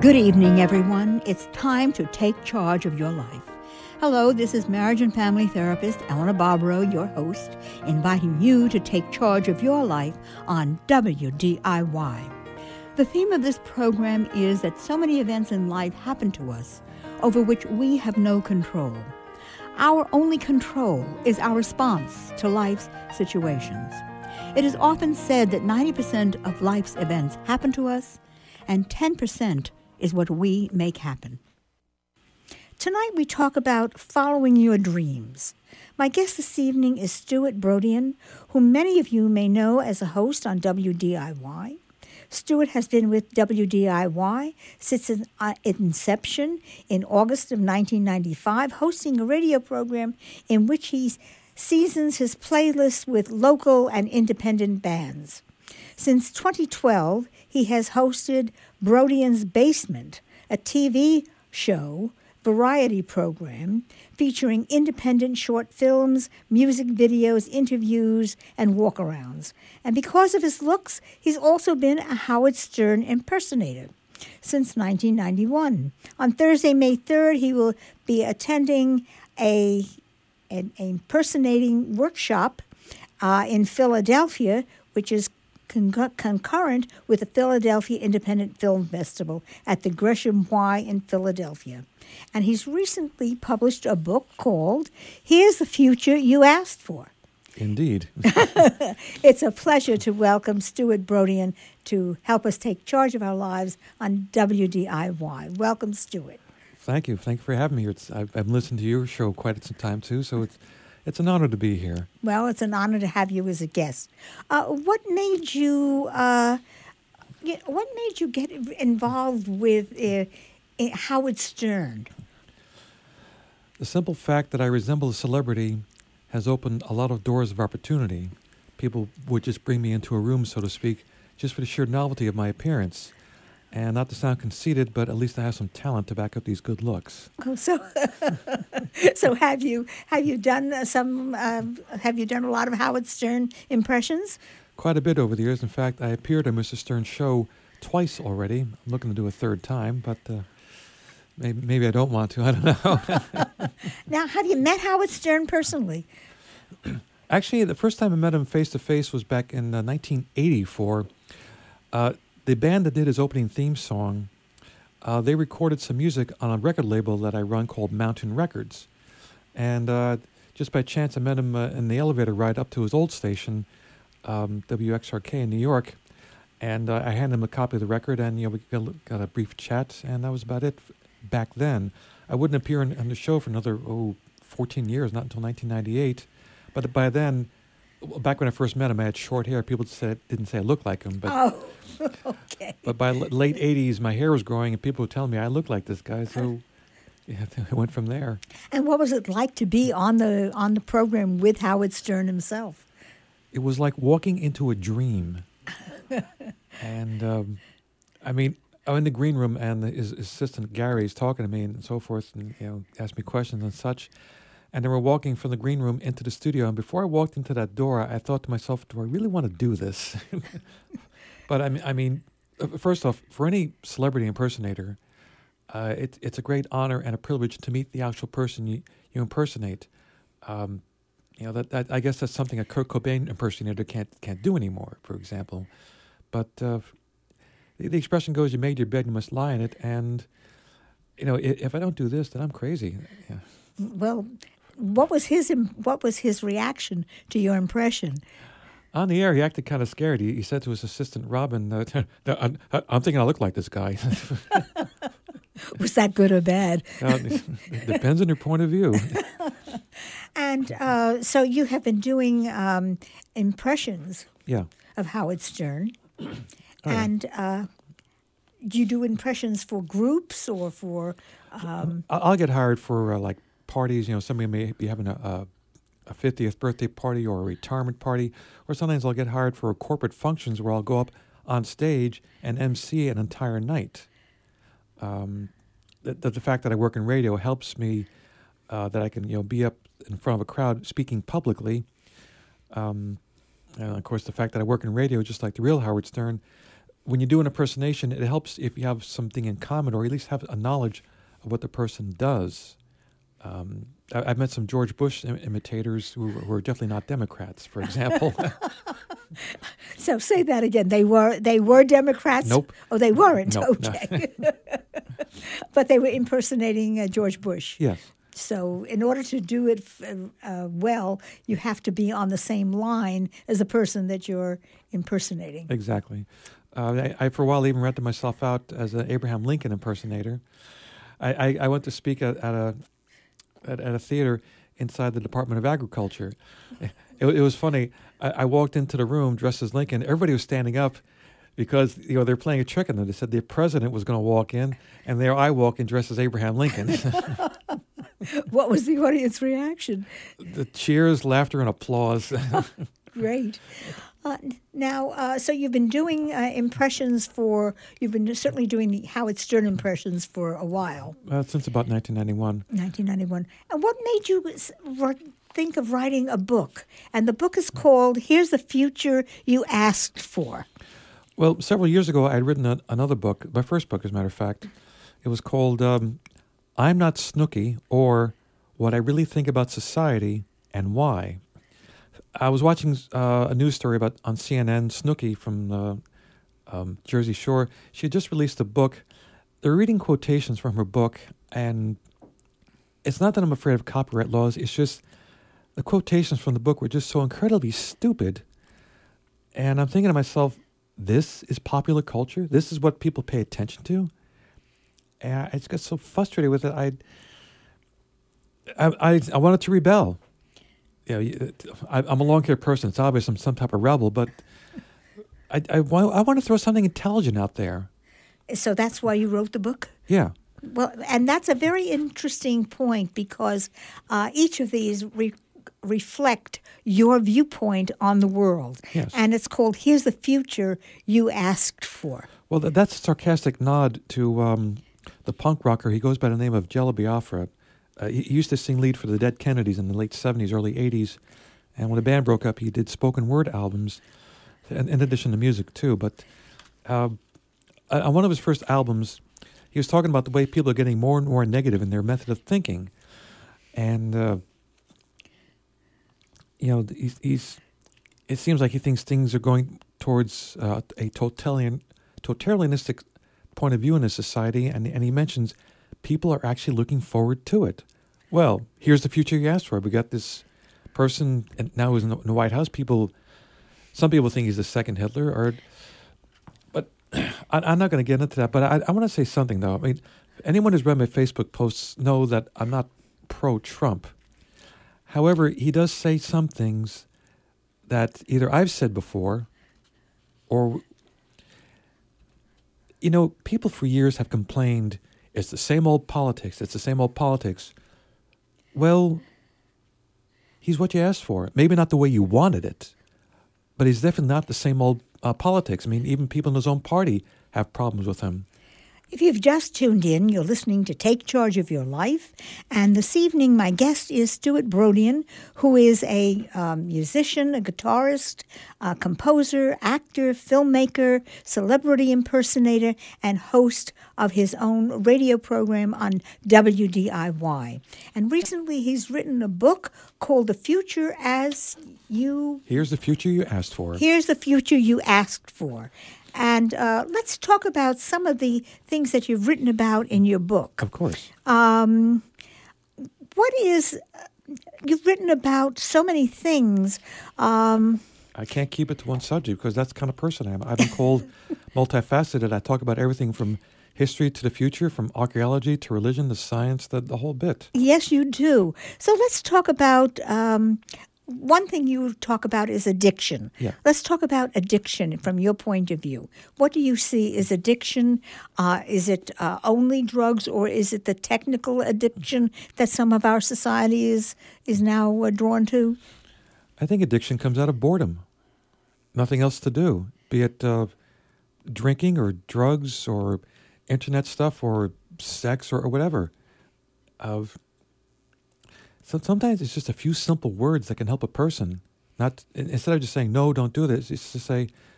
Good evening, everyone. It's time to take charge of your life. Hello, this is marriage and family therapist Eleanor Barbaro, your host, inviting you to take charge of your life on WDIY. The theme of this program is that so many events in life happen to us over which we have no control. Our only control is our response to life's situations. It is often said that 90% of life's events happen to us, and 10% is what we make happen. Tonight we talk about following your dreams. My guest this evening is Stuart Brodian, whom many of you may know as a host on WDIY. Stuart has been with WDIY since its inception in August of 1995, hosting a radio program in which he seasons his playlists with local and independent bands. Since 2012, he has hosted Brodian's Basement, a TV show variety program featuring independent short films, music videos, interviews, and walkarounds. And because of his looks, he's also been a Howard Stern impersonator since 1991. On Thursday, May 3rd, he will be attending an impersonating workshop in Philadelphia, which is concurrent with the Philadelphia Independent Film Festival at the Gresham Y in Philadelphia. And he's recently published a book called Here's the Future You Asked For. Indeed. It's a pleasure to welcome Stuart Brodian to help us take charge of our lives on WDIY. Welcome, Stuart. Thank you. Thank you for having me here. I've listened to your show quite some time, too, so it's an honor to be here. Well, it's an honor to have you as a guest. What made you get involved with Howard Stern? The simple fact that I resemble a celebrity has opened a lot of doors of opportunity. People would just bring me into a room, so to speak, just for the sheer novelty of my appearance. And not to sound conceited, but at least I have some talent to back up these good looks. Oh, so have you done have you done a lot of Howard Stern impressions? Quite a bit over the years. In fact, I appeared on Mr. Stern's show twice already. I'm looking to do a third time, but maybe I don't want to. I don't know. Now, have you met Howard Stern personally? Actually, the first time I met him face-to-face was back in 1984. The band that did his opening theme song, they recorded some music on a record label that I run called Mountain Records. And just by chance, I met him in the elevator ride up to his old station, WXRK in New York. And I handed him a copy of the record, and we got a brief chat, and that was about it back then. I wouldn't appear on the show for another 14 years, not until 1998. But by then, back when I first met him, I had short hair. People didn't say I looked like him. But, okay. But by late 80s, my hair was growing, and people would tell me I look like this guy. So yeah, I went from there. And what was it like to be on the program with Howard Stern himself? It was like walking into a dream. And I mean, I'm in the green room, and his assistant Gary is talking to me and so forth, and asked me questions and such. And then we're walking from the green room into the studio. And before I walked into that door, I thought to myself, do I really want to do this? But I mean, first off, for any celebrity impersonator, it's a great honor and a privilege to meet the actual person you impersonate. That I guess that's something a Kurt Cobain impersonator can't do anymore, for example. But the expression goes, you made your bed, you must lie in it. And, if I don't do this, then I'm crazy. Yeah. Well, what was his reaction to your impression? On the air, he acted kind of scared. He said to his assistant, Robin, I'm thinking I look like this guy. Was that good or bad? It depends on your point of view. And so you have been doing impressions of Howard Stern. And do you do impressions for groups or for... I'll get hired for like parties. Somebody may be having a 50th birthday party or a retirement party, or sometimes I'll get hired for corporate functions where I'll go up on stage and MC an entire night. The fact that I work in radio helps me that I can be up in front of a crowd speaking publicly. And of course, the fact that I work in radio, just like the real Howard Stern, when you do an impersonation, it helps if you have something in common, or at least have a knowledge of what the person does. I've met some George Bush imitators who are definitely not Democrats, for example. So say that again. They were Democrats? Nope. Oh, they weren't? Nope, Okay. But they were impersonating George Bush. Yes. So in order to do it well, you have to be on the same line as the person that you're impersonating. Exactly. I for a while even rented myself out as an Abraham Lincoln impersonator. I went to speak at a theater inside the Department of Agriculture. It was funny. I walked into the room dressed as Lincoln. Everybody was standing up because they're playing a trick on them. They said the president was going to walk in, and there I walk in dressed as Abraham Lincoln. What was the audience reaction? The cheers, laughter, and applause. Great. Now, so you've been doing impressions you've been certainly doing the Howard Stern impressions for a while. Since about 1991. 1991. And what made you think of writing a book? And the book is called Here's the Future You Asked For. Well, several years ago, I had written another book, my first book, as a matter of fact. It was called I'm Not Snooki, or What I Really Think About Society and Why. I was watching a news story on CNN, Snooki from the Jersey Shore. She had just released a book. They're reading quotations from her book, and it's not that I'm afraid of copyright laws. It's just the quotations from the book were just so incredibly stupid. And I'm thinking to myself, this is popular culture? This is what people pay attention to? And I just got so frustrated with it. I wanted to rebel. I'm a long-haired person. It's obvious I'm some type of rebel, but I want to throw something intelligent out there. So that's why you wrote the book? Yeah. Well, and that's a very interesting point because each of these reflect your viewpoint on the world. Yes. And it's called Here's the Future You Asked For. Well, that's a sarcastic nod to the punk rocker. He goes by the name of Jello Biafra. He used to sing lead for the Dead Kennedys in the late 70s, early 80s. And when the band broke up, he did spoken word albums, in addition to music, too. But on one of his first albums, he was talking about the way people are getting more and more negative in their method of thinking. And, it seems like he thinks things are going towards a totalitarianistic point of view in a society. And he mentions people are actually looking forward to it. Well, here's the future you asked for. We got this person, and now who's in the White House. Some people think he's the second Hitler, but I'm not going to get into that. But I want to say something, though. I mean, anyone who's read my Facebook posts know that I'm not pro-Trump. However, he does say some things that either I've said before, or, people for years have complained, it's the same old politics. It's the same old politics. Well, he's what you asked for. Maybe not the way you wanted it, but he's definitely not the same old politics. I mean, even people in his own party have problems with him. If you've just tuned in, you're listening to Take Charge of Your Life. And this evening, my guest is Stuart Brodian, who is a musician, a guitarist, a composer, actor, filmmaker, celebrity impersonator, and host of his own radio program on WDIY. And recently, he's written a book called The Future As You... Here's the future you asked for. Here's the future you asked for. And let's talk about some of the things that you've written about in your book. Of course. You've written about so many things. I can't keep it to one subject because that's the kind of person I am. I've been called multifaceted. I talk about everything from history to the future, from archaeology to religion to science, the whole bit. Yes, you do. So let's talk about... one thing you talk about is addiction. Yeah. Let's talk about addiction from your point of view. What do you see is addiction? Is it only drugs, or is it the technical addiction that some of our society is now drawn to? I think addiction comes out of boredom. Nothing else to do, be it drinking or drugs or internet stuff or sex or whatever. So sometimes it's just a few simple words that can help a person. Instead of just saying, no, don't do this, it's to say,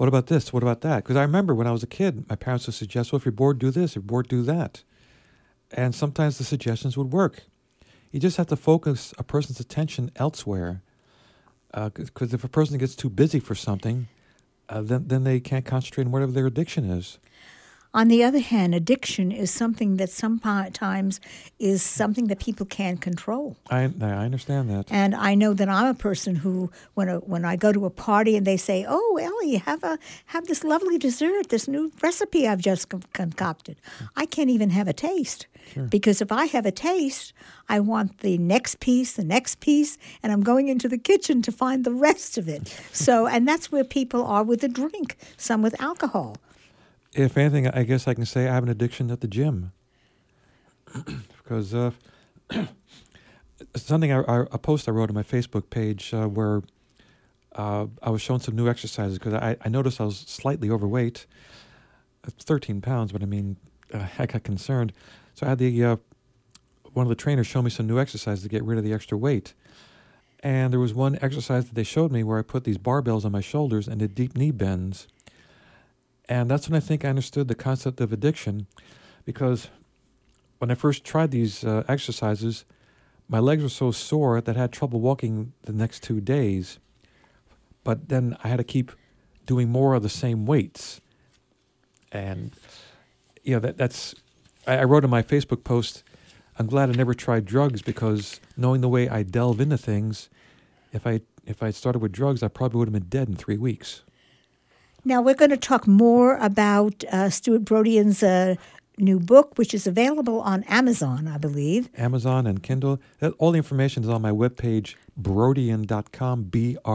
what about this? What about that? Because I remember when I was a kid, my parents would suggest, well, if you're bored, do this. If you're bored, do that. And sometimes the suggestions would work. You just have to focus a person's attention elsewhere. Because if a person gets too busy for something, then they can't concentrate on whatever their addiction is. On the other hand, addiction is something that sometimes is something that people can't control. I understand that. And I know that I'm a person who, when I go to a party and they say, "Oh, Ellie, have this lovely dessert, this new recipe I've just concocted," I can't even have a taste. Sure. Because if I have a taste, I want the next piece, and I'm going into the kitchen to find the rest of it. So, and that's where people are with the drink, some with alcohol. If anything, I guess I can say I have an addiction at the gym. Because something a post I wrote on my Facebook page where I was showing some new exercises because I noticed I was slightly overweight, 13 pounds, but I mean, I got concerned. So I had one of the trainers show me some new exercises to get rid of the extra weight. And there was one exercise that they showed me where I put these barbells on my shoulders and did deep knee bends. And that's when I think I understood the concept of addiction, because when I first tried these exercises, my legs were so sore that I had trouble walking the next 2 days. But then I had to keep doing more of the same weights. And, that's... I wrote in my Facebook post, I'm glad I never tried drugs, because knowing the way I delve into things, if I started with drugs, I probably would have been dead in 3 weeks. Now, we're going to talk more about Stuart Brodian's new book, which is available on Amazon, I believe. Amazon and Kindle. All the information is on my webpage, Brodian.com,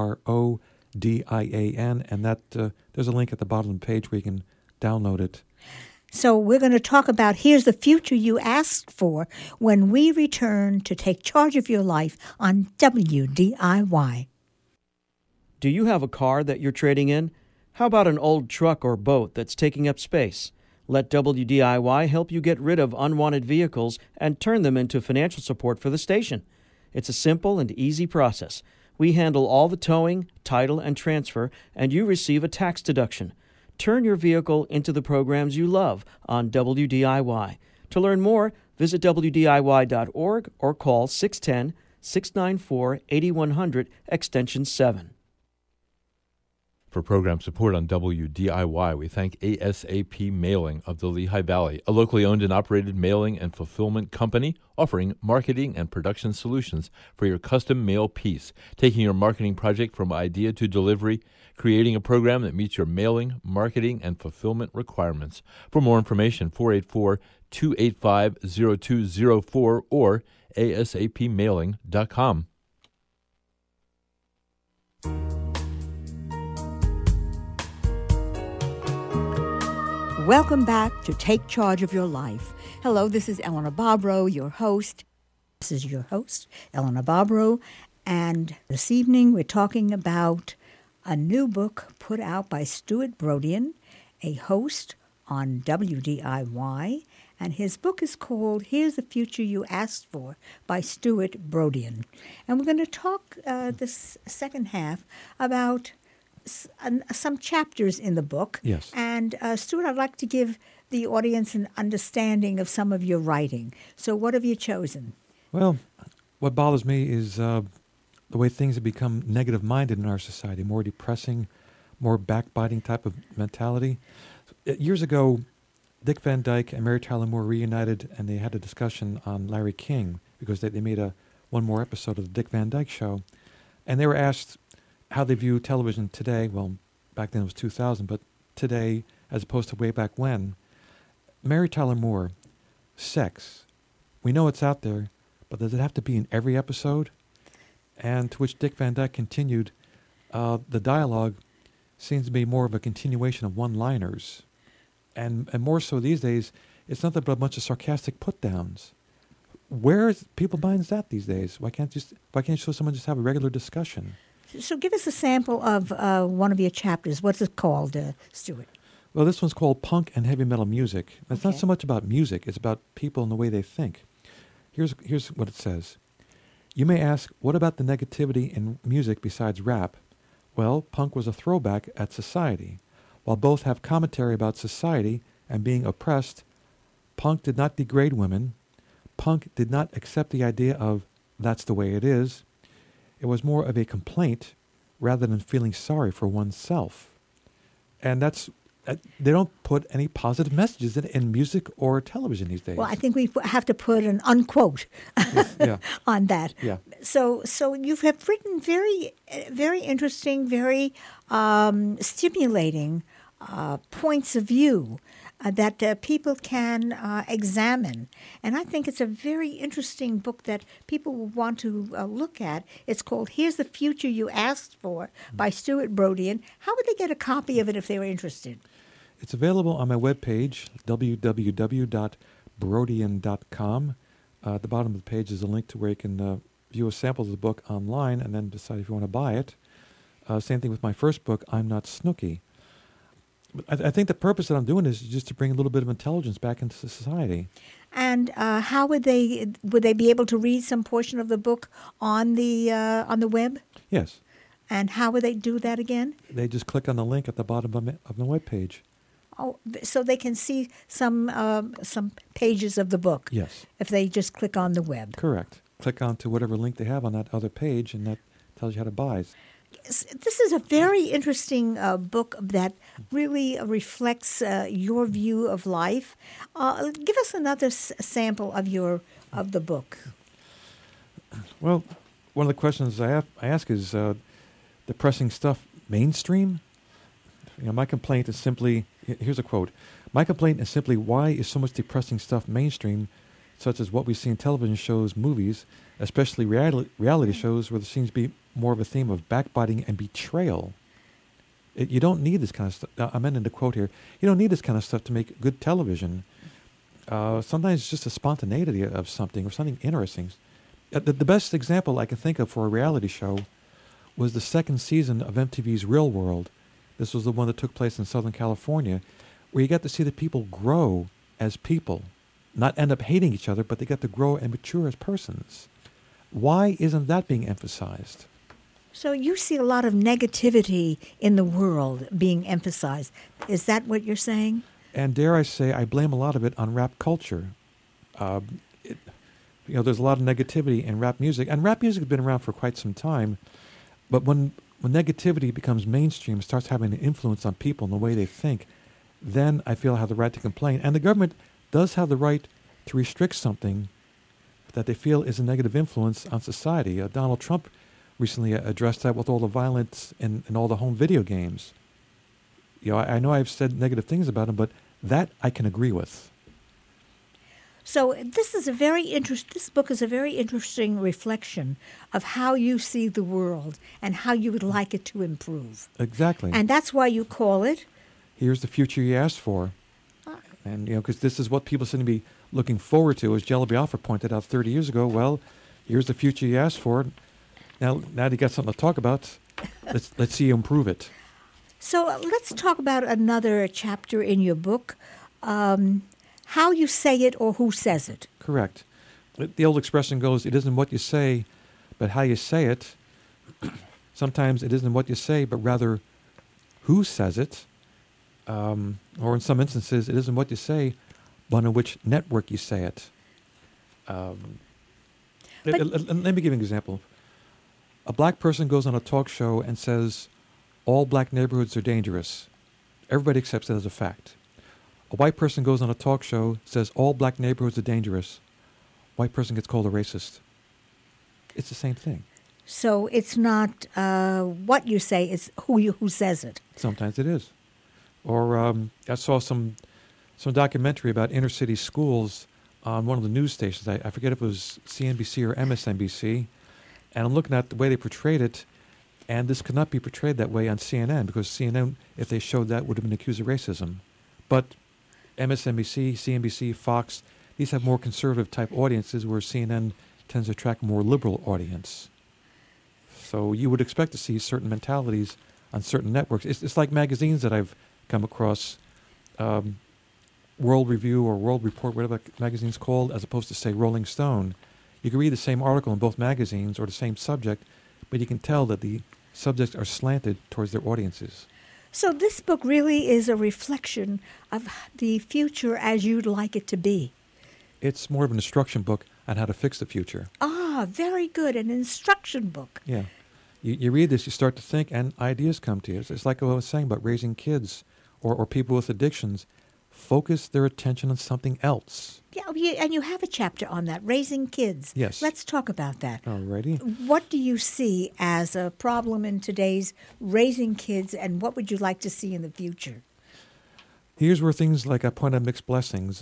Brodian, and there's a link at the bottom of the page where you can download it. So we're going to talk about Here's the Future You Asked For when we return to take charge of your life on WDIY. Do you have a car that you're trading in? How about an old truck or boat that's taking up space? Let WDIY help you get rid of unwanted vehicles and turn them into financial support for the station. It's a simple and easy process. We handle all the towing, title, and transfer, and you receive a tax deduction. Turn your vehicle into the programs you love on WDIY. To learn more, visit WDIY.org or call 610-694-8100, extension 7. For program support on WDIY, we thank ASAP Mailing of the Lehigh Valley, a locally owned and operated mailing and fulfillment company offering marketing and production solutions for your custom mail piece, taking your marketing project from idea to delivery, creating a program that meets your mailing, marketing, and fulfillment requirements. For more information, 484-285-0204 or asapmailing.com. Welcome back to Take Charge of Your Life. Hello, this is Eleanor Bobrow, your host. This is your host, Eleanor Bobrow, and this evening we're talking about a new book put out by Stuart Brodian, a host on WDIY, and his book is called Here's the Future You Asked For by Stuart Brodian. And we're going to talk this second half about some chapters in the book. Yes. And Stuart, I'd like to give the audience an understanding of some of your writing. So what have you chosen? Well, what bothers me is the way things have become negative-minded in our society, more depressing, more backbiting type of mentality. Years ago, Dick Van Dyke and Mary Tyler Moore reunited, and they had a discussion on Larry King because they made one more episode of the Dick Van Dyke Show. And they were asked how they view television today. Well, back then it was 2000, but today as opposed to way back when. Mary Tyler Moore, sex. We know it's out there, but does it have to be in every episode? And to which Dick Van Dyke continued, the dialogue seems to be more of a continuation of one-liners. And more so these days, it's nothing but a bunch of sarcastic put-downs. Where is people's minds at these days? Why can't someone just have a regular discussion? So give us a sample of one of your chapters. What's it called, Stuart? Well, this one's called Punk and Heavy Metal Music. It's Okay. not so much about music. It's about people and the way they think. Here's what it says. You may ask, what about the negativity in music besides rap? Well, punk was a throwback at society. While both have commentary about society and being oppressed, punk did not degrade women. Punk did not accept the idea of that's the way it is. It was more of a complaint rather than feeling sorry for oneself. And that's they don't put any positive messages in music or television these days. Well, I think we have to put an unquote Yeah. on that. Yeah. So you have written very, very interesting, very stimulating points of view that people can examine. And I think it's a very interesting book that people will want to look at. It's called Here's the Future You Asked For by Stuart Brodian. How would they get a copy of it if they were interested? It's available on my webpage, www.brodian.com. At the bottom of the page is a link to where you can view a sample of the book online and then decide if you want to buy it. Same thing with my first book, I'm Not Snooky. I think the purpose that I'm doing is just to bring a little bit of intelligence back into society. And how would they be able to read some portion of the book on the web? Yes. And how would they do that again? They just click on the link at the bottom of the webpage. Oh, so they can see some pages of the book. Yes. If they just click on the web. Correct. Click on to whatever link they have on that other page, and that tells you how to buy. This is a very interesting book that really reflects your view of life. Give us another sample of the book. Well, one of the questions I ask is, depressing stuff mainstream? My complaint is simply, here's a quote, my complaint is simply why is so much depressing stuff mainstream, such as what we see in television shows, movies, especially reality shows where there seems to be more of a theme of backbiting and betrayal. You don't need this kind of stuff. I'm ending the quote here. You don't need this kind of stuff to make good television. Sometimes it's just a spontaneity of something or something interesting. The best example I can think of for a reality show was the second season of MTV's Real World. This was the one that took place in Southern California, where you got to see the people grow as people, not end up hating each other, but they got to grow and mature as persons. Why isn't that being emphasized? So you see a lot of negativity in the world being emphasized. Is that what you're saying? And dare I say, I blame a lot of it on rap culture. There's a lot of negativity in rap music, and rap music has been around for quite some time. But when negativity becomes mainstream, starts having an influence on people and the way they think, then I feel I have the right to complain. And the government does have the right to restrict something that they feel is a negative influence on society. Donald Trump recently addressed that with all the violence in all the home video games. I know I've said negative things about him, but that I can agree with. So this book is a very interesting reflection of how you see the world and how you would like it to improve. Exactly. And that's why you call it Here's the Future You Asked For. And, because this is what people seem to be looking forward to, as Jello Biafra pointed out 30 years ago. Well, here's the future you asked for. Now you got something to talk about. Let's see you improve it. So let's talk about another chapter in your book, how you say it or who says it. Correct. The old expression goes, it isn't what you say, but how you say it. Sometimes it isn't what you say, but rather who says it. Or in some instances, it isn't what you say, but on which network you say it. Let me give you an example. A black person goes on a talk show and says, all black neighborhoods are dangerous. Everybody accepts that as a fact. A white person goes on a talk show, says all black neighborhoods are dangerous. White person gets called a racist. It's the same thing. So it's not what you say, it's who says it. Sometimes it is. Or I saw some documentary about inner city schools on one of the news stations. I forget if it was CNBC or MSNBC. And I'm looking at the way they portrayed it, and this could not be portrayed that way on CNN, because CNN, if they showed that, would have been accused of racism. But MSNBC, CNBC, Fox, these have more conservative type audiences, where CNN tends to attract a more liberal audience. So you would expect to see certain mentalities on certain networks. It's like magazines that I've come across, World Review or World Report, whatever the magazine's called, as opposed to, say, Rolling Stone. You can read the same article in both magazines or the same subject, but you can tell that the subjects are slanted towards their audiences. So this book really is a reflection of the future as you'd like it to be. It's more of an instruction book on how to fix the future. Ah, very good. An instruction book. Yeah. You read this, you start to think, and ideas come to you. It's like what I was saying about raising kids or people with addictions. Focus their attention on something else. Yeah, and you have a chapter on that, raising kids. Yes. Let's talk about that. Alrighty. What do you see as a problem in today's raising kids, and what would you like to see in the future? Here's where things like I point out mixed blessings.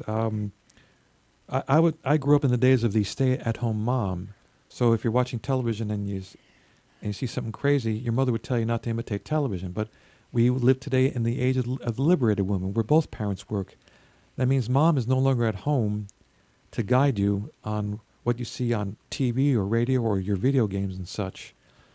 I grew up in the days of the stay-at-home mom. So if you're watching television and you see something crazy, your mother would tell you not to imitate television. But we live today in the age of the liberated woman, where both parents work. That means mom is no longer at home to guide you on what you see on TV or radio or your video games and such.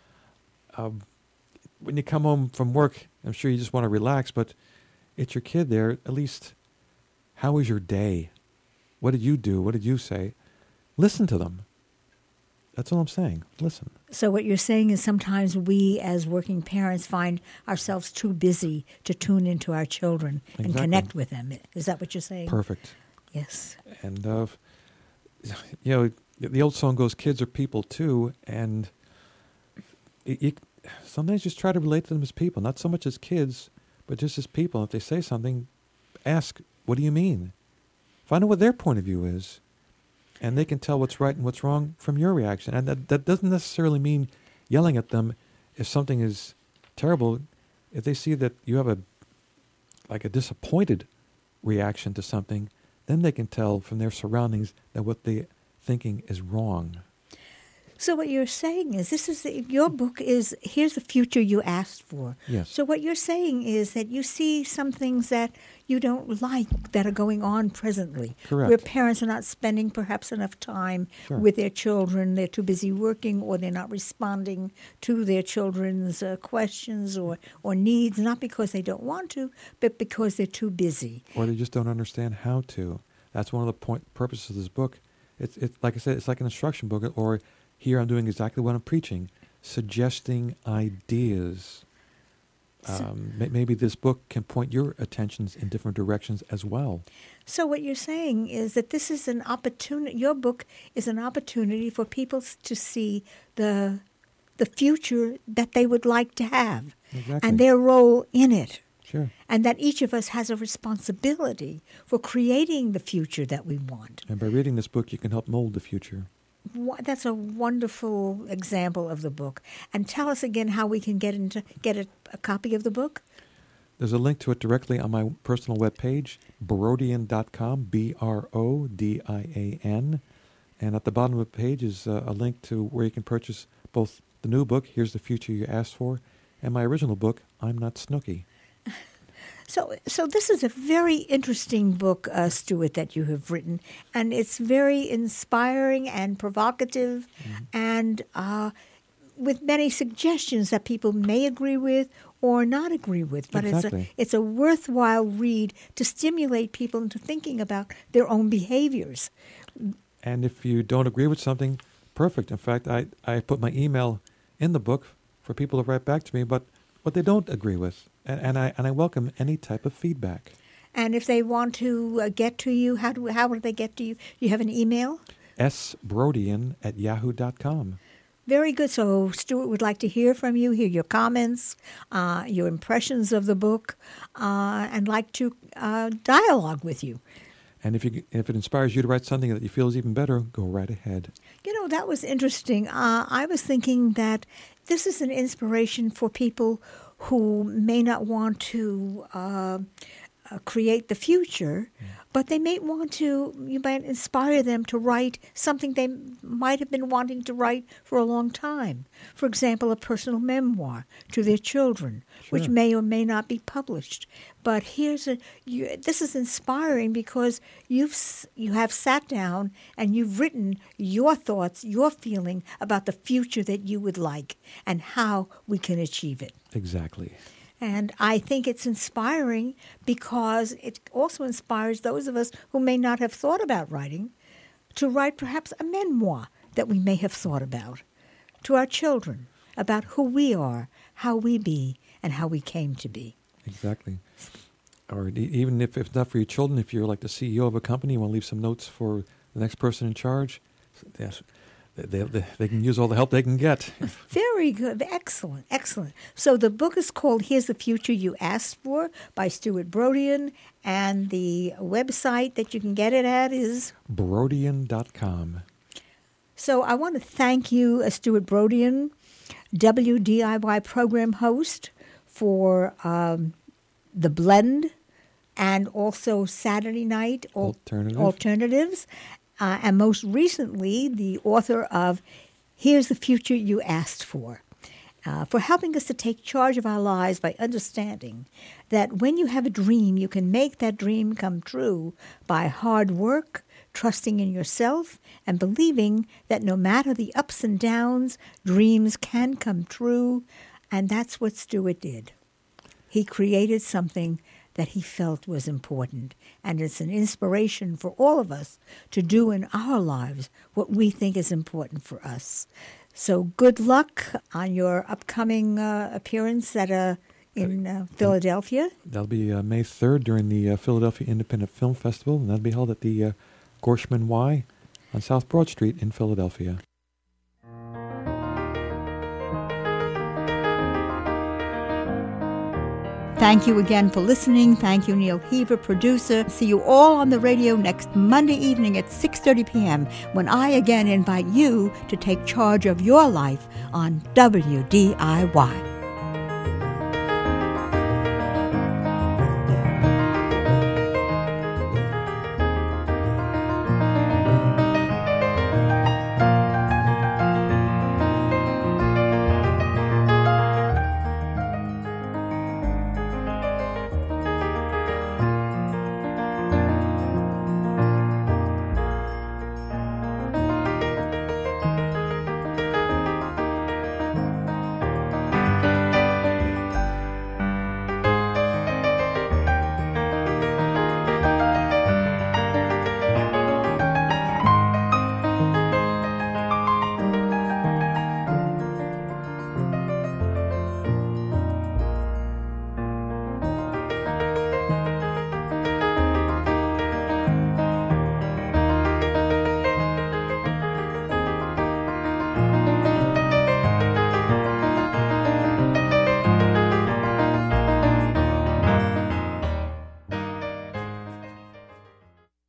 When you come home from work, I'm sure you just want to relax, but it's your kid there. At least, how was your day? What did you do? What did you say? Listen to them. That's all I'm saying. Listen. So what you're saying is sometimes we as working parents find ourselves too busy to tune into our children and Exactly. connect with them. Is that what you're saying? Perfect. Yes. And, the old song goes, kids are people too, and you sometimes just try to relate to them as people, not so much as kids, but just as people. If they say something, ask, what do you mean? Find out what their point of view is. And they can tell what's right and what's wrong from your reaction. And that doesn't necessarily mean yelling at them if something is terrible. If they see that you have a disappointed reaction to something, then they can tell from their surroundings that what they're thinking is wrong. So what you're saying is your book is, here's the future you asked for. Yes. So what you're saying is that you see some things that you don't like that are going on presently. Correct. Where parents are not spending perhaps enough time Sure. with their children. They're too busy working, or they're not responding to their children's questions or needs, not because they don't want to, but because they're too busy. Or they just don't understand how to. That's one of the purposes of this book. It's like I said, it's like an instruction book, or here I'm doing exactly what I'm preaching, suggesting ideas. Maybe this book can point your attentions in different directions as well. So what you're saying is that this is an opportunity. Your book is an opportunity for people to see the future that they would like to have, Exactly. and their role in it, Sure. and that each of us has a responsibility for creating the future that we want. And by reading this book, you can help mold the future. That's a wonderful example of the book. And tell us again how we can get a copy of the book. There's a link to it directly on my personal webpage, Brodian.com, Brodian. And at the bottom of the page is a link to where you can purchase both the new book, Here's the Future You Asked For, and my original book, I'm Not Snooky. So this is a very interesting book, Stuart, that you have written, and it's very inspiring and provocative, and with many suggestions that people may agree with or not agree with. But Exactly. it's a worthwhile read to stimulate people into thinking about their own behaviors. And if you don't agree with something, perfect. In fact, I put my email in the book for people to write back to me, but what they don't agree with. And I welcome any type of feedback. And if they want to get to you, how would they get to you? You have an email? sbrodian@yahoo.com. Very good. So Stuart would like to hear from you, hear your comments, your impressions of the book, and like to dialogue with you. And if it inspires you to write something that you feel is even better, go right ahead. You know, that was interesting. I was thinking that this is an inspiration for people who may not want to create the future, but they may want to, you might inspire them to write something they might have been wanting to write for a long time. For example, a personal memoir to their children, which Sure. may or may not be published. But this is inspiring because you have sat down and you've written your thoughts, your feeling about the future that you would like and how we can achieve it. Exactly. And I think it's inspiring because it also inspires those of us who may not have thought about writing to write perhaps a memoir that we may have thought about to our children about who we are, how we be, and how we came to be. Exactly. Or even if it's not for your children, if you're like the CEO of a company, you want to leave some notes for the next person in charge, yes, they can use all the help they can get. Very good. Excellent. Excellent. So the book is called Here's the Future You Asked For by Stuart Brodian, and the website that you can get it at is? Brodian.com. So I want to thank you, Stuart Brodian, WDIY program host, for The Blend and also Saturday Night Alternatives. And most recently, the author of Here's the Future You Asked For helping us to take charge of our lives by understanding that when you have a dream, you can make that dream come true by hard work, trusting in yourself, and believing that no matter the ups and downs, dreams can come true. And that's what Stuart did. He created something that he felt was important. And it's an inspiration for all of us to do in our lives what we think is important for us. So good luck on your upcoming appearance at in Philadelphia. That'll be May 3rd during the Philadelphia Independent Film Festival, and that'll be held at the Gorshman Y on South Broad Street in Philadelphia. Thank you again for listening. Thank you, Neil Heaver, producer. See you all on the radio next Monday evening at 6:30 p.m. when I again invite you to take charge of your life on WDIY.